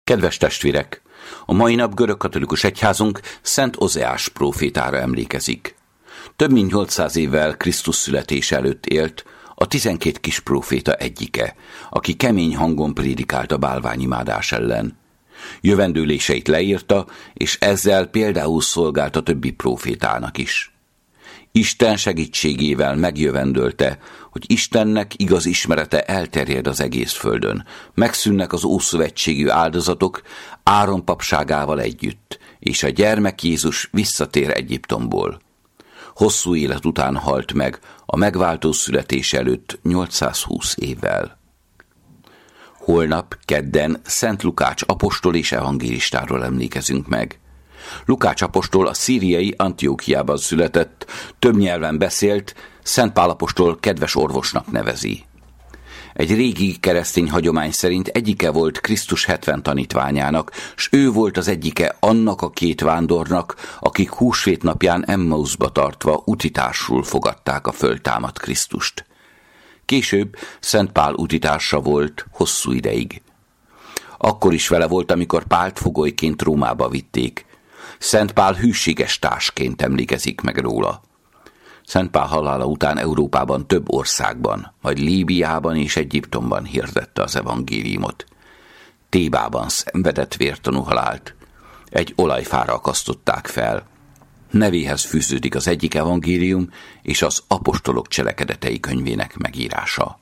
Kedves testvérek! A mai nap görögkatolikus egyházunk Szent Ozeás prófétára emlékezik. Több mint 800 évvel Krisztus születése előtt élt, a 12 kis próféta egyike, aki kemény hangon prédikált a bálványimádás ellen. Jövendőléseit leírta, és ezzel például szolgált a többi prófétának is. Isten segítségével megjövendölte, hogy Istennek igaz ismerete elterjed az egész földön, megszűnnek az ószövetségű áldozatok Áron papságával együtt, és a gyermek Jézus visszatér Egyiptomból. Hosszú élet után halt meg, a megváltó születése előtt 820 évvel. Holnap, kedden Szent Lukács apostol és evangélistáról emlékezünk meg. Lukács apostol a szíriai Antiókiában született, több nyelven beszélt, Szent Pál apostol kedves orvosnak nevezi. Egy régi keresztény hagyomány szerint egyike volt Krisztus 70 tanítványának, s ő volt az egyike annak a 2 vándornak, akik húsvét napján Emmauszba tartva utitársul fogadták a föltámadt Krisztust. Később Szent Pál utitársa volt hosszú ideig. Akkor is vele volt, amikor Pált fogolyként Rómába vitték. Szent Pál hűséges társként emlékezik meg róla. Szent Pál halála után Európában több országban, majd Líbiában és Egyiptomban hirdette az evangéliumot. Tébában szenvedett vértanú halált. Egy olajfára akasztották fel. Nevéhez fűződik az egyik evangélium és az apostolok cselekedetei könyvének megírása.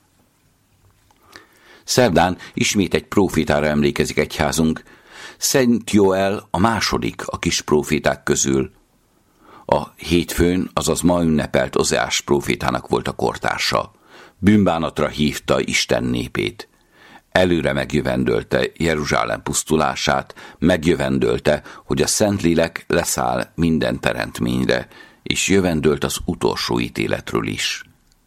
Szerdán ismét egy prófétára emlékezik egyházunk, Szent Jóel a második a kis próféták közül. A hétfőn, azaz ma ünnepelt Ozeás prófétának volt a kortársa. Bűnbánatra hívta Isten népét. Előre megjövendölte Jeruzsálem pusztulását, megjövendölte, hogy a Szentlélek leszáll minden teremtményre, és jövendölt az utolsó ítéletről is.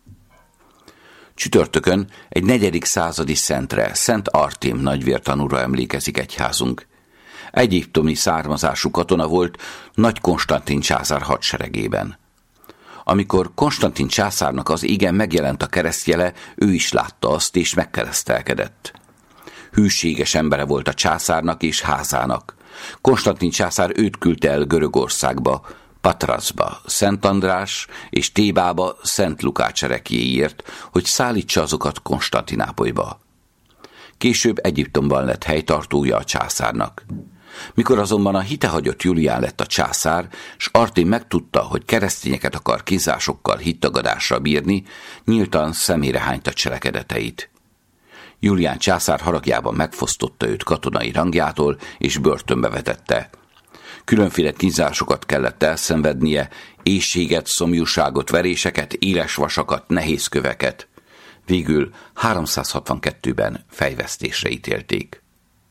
Csütörtökön egy 4. századi szentre, Szent Artém nagyvértanúra emlékezik egyházunk. Egyiptomi származású katona volt Nagy Konstantin császár hadseregében. Amikor Konstantin császárnak az égen megjelent a keresztjele, ő is látta azt és megkeresztelkedett. Hűséges embere volt a császárnak és házának. Konstantin császár őt küldte el Görögországba, Patraszba, Szent András és Tébába Szent Lukács ereklyéért, hogy szállítsa azokat Konstantinápolyba. Később Egyiptomban lett helytartója a császárnak. Mikor azonban a hitehagyott Julián lett a császár, s Artém megtudta, hogy keresztényeket akar kínzásokkal hittagadásra bírni, nyíltan szemére hányta cselekedeteit. Julián császár haragjában megfosztotta őt katonai rangjától, és börtönbe vetette. Különféle kínzásokat kellett elszenvednie, éhséget, szomjúságot, veréseket, éles vasakat, nehéz köveket. Végül 362-ben fejvesztésre ítélték.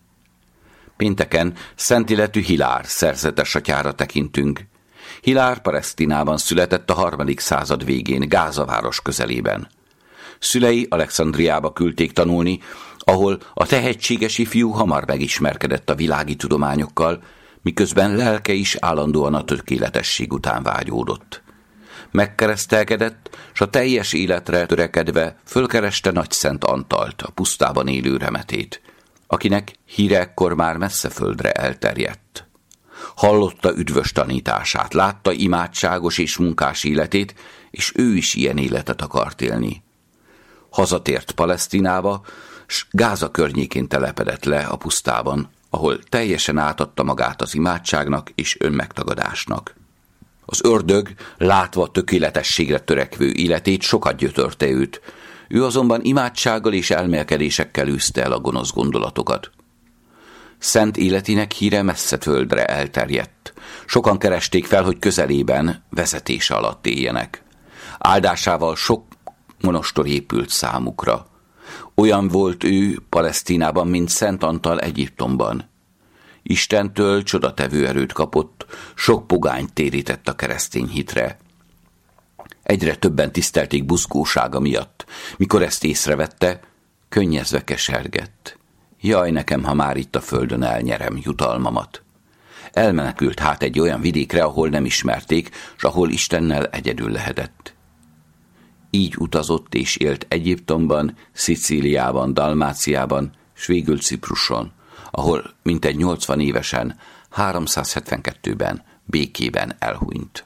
Pénteken szent életű Hilár szerzetes atyára tekintünk. Hilár Palesztinában született a 3. század végén, Gáza város közelében. Szülei Alexandriába küldték tanulni, ahol a tehetséges ifjú hamar megismerkedett a világi tudományokkal, miközben lelke is állandóan a tökéletesség után vágyódott. Megkeresztelkedett, s a teljes életre törekedve fölkereste Nagyszent Antalt, a pusztában élő remetét, akinek híre ekkor már messze földre elterjedt. Hallotta üdvös tanítását, látta imádságos és munkás életét, és ő is ilyen életet akart élni. Hazatért Palesztinába, s Gáza környékén telepedett le a pusztában, ahol teljesen átadta magát az imádságnak és önmegtagadásnak. Az ördög, látva tökéletességre törekvő életét, sokat gyötörte őt, ő azonban imádsággal és elmélkedésekkel űzte el a gonosz gondolatokat. Szent életének híre messze földre elterjedt. Sokan keresték fel, hogy közelében, vezetése alatt éljenek. Áldásával sok monostor épült számukra. Olyan volt ő Palesztinában, mint Szent Antal Egyiptomban. Istentől csodatevő erőt kapott, sok pogányt térített a keresztény hitre. Egyre többen tisztelték buzgósága miatt. Mikor ezt észrevette, könnyezve kesergett. Jaj nekem, ha már itt a földön elnyerem jutalmamat. Elmenekült hát egy olyan vidékre, ahol nem ismerték, s ahol Istennel egyedül lehetett. Így utazott és élt Egyiptomban, Szicíliában, Dalmáciában, s végül Cipruson, ahol mintegy 80 évesen, 372-ben békében elhunyt.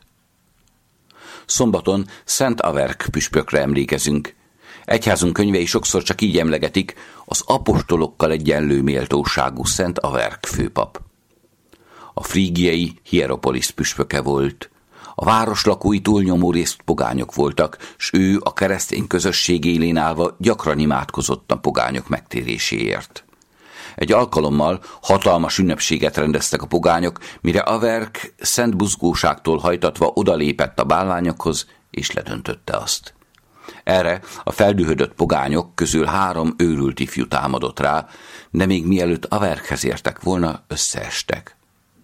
Szombaton Szent Averk püspökre emlékezünk. Egyházunk könyvei sokszor csak így emlegetik, az apostolokkal egyenlő méltóságú Szent Averk főpap. A frígiai Hieropolisz püspöke volt. A város lakói túlnyomó részt pogányok voltak, s ő a keresztény közösség élén állva gyakran imádkozott a pogányok megtéréséért. Egy alkalommal hatalmas ünnepséget rendeztek a pogányok, mire Averk szent buzgóságtól hajtatva odalépett a bálványokhoz, és ledöntötte azt. Erre a feldühödött pogányok közül 3 őrült ifjú támadott rá, de még mielőtt Averkhez értek volna, összeestek.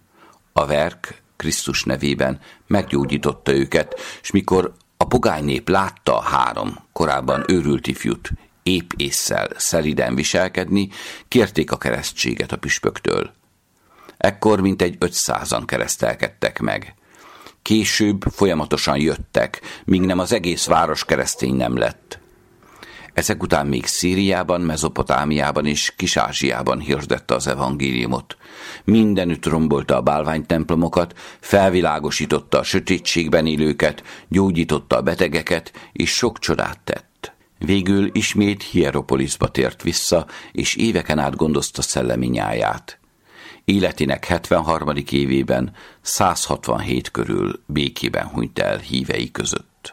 Averk Krisztus nevében meggyógyította őket, s mikor a pogánynép látta a 3 korábban őrült ifjút épp ésszel szeliden viselkedni, kérték a keresztséget a püspöktől. Ekkor mintegy 500-an keresztelkedtek meg. Később folyamatosan jöttek, míg nem az egész város keresztény nem lett. Ezek után még Szíriában, Mezopotámiában és Kis-Ázsiában hirdette az evangéliumot. Mindenütt rombolta a bálványtemplomokat, felvilágosította a sötétségben élőket, gyógyította a betegeket, és sok csodát tett. Végül ismét Hieropoliszba tért vissza, és éveken át gondozta szellemi nyáját. Életének 73. évében 167 körül békében hunyt el hívei között.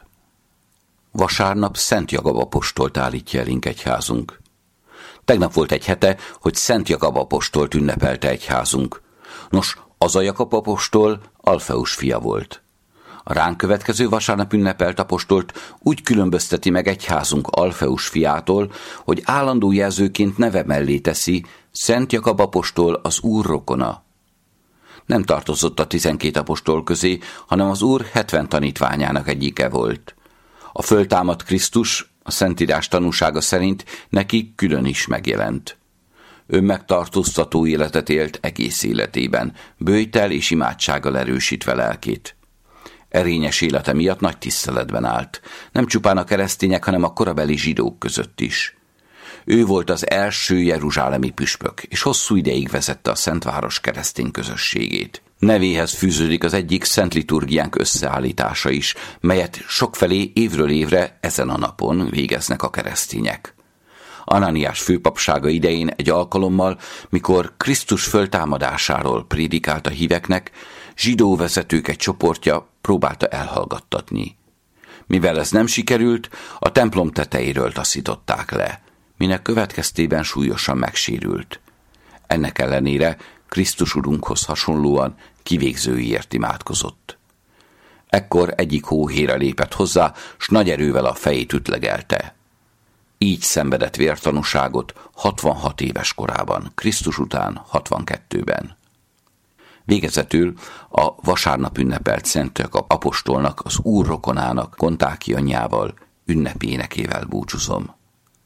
Vasárnap Szent Jakab apostolt állítja elénk egyházunk. Tegnap volt egy hete, hogy Szent Jakab apostolt ünnepelte egyházunk. Nos, az a Jakab apostol Alfeus fia volt. A ránk következő vasárnap ünnepelt apostolt úgy különbözteti meg egyházunk Alfeus fiától, hogy állandó jelzőként neve mellé teszi: Szent Jakab apostol az Úr rokona. Nem tartozott a 12 apostol közé, hanem az Úr 70 tanítványának egyike volt. A föltámadt Krisztus a Szentírás tanúsága szerint neki külön is megjelent. Önmegtartóztató életet élt egész életében, böjtel és imádsággal erősítve lelkét. Erényes élete miatt nagy tiszteletben állt, nem csupán a keresztények, hanem a korabeli zsidók között is. Ő volt az első jeruzsálemi püspök, és hosszú ideig vezette a Szentváros keresztény közösségét. Nevéhez fűződik az egyik szent liturgiánk összeállítása is, melyet sokfelé évről évre ezen a napon végeznek a keresztények. Ananiás főpapsága idején egy alkalommal, mikor Krisztus föltámadásáról prédikált a híveknek, zsidó vezetők egy csoportja próbálta elhallgattatni. Mivel ez nem sikerült, a templom tetejéről taszították le, minek következtében súlyosan megsérült. Ennek ellenére Krisztus Urunkhoz hasonlóan kivégzőiért imádkozott. Ekkor egyik hóhéra lépett hozzá, s nagy erővel a fejét ütlegelte. Így szenvedett vértanúságot 66 éves korában, Krisztus után 62-ben. Végezetül a vasárnap ünnepelt Szent Jakab apostolnak, az Úr rokonának, Kontáki anyjával, ünnepi énekével búcsúzom.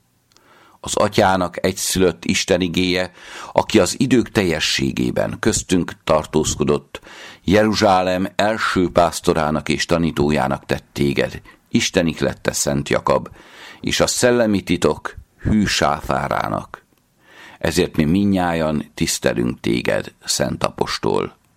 Az Atyának egyszülött Isten igéje, aki az idők teljességében köztünk tartózkodott, Jeruzsálem első pásztorának és tanítójának tett téged, Isten ihlette Szent Jakab, és a szellemi titok hű sáfárának. Ezért mi mindnyájan tisztelünk téged, Szent Apostol.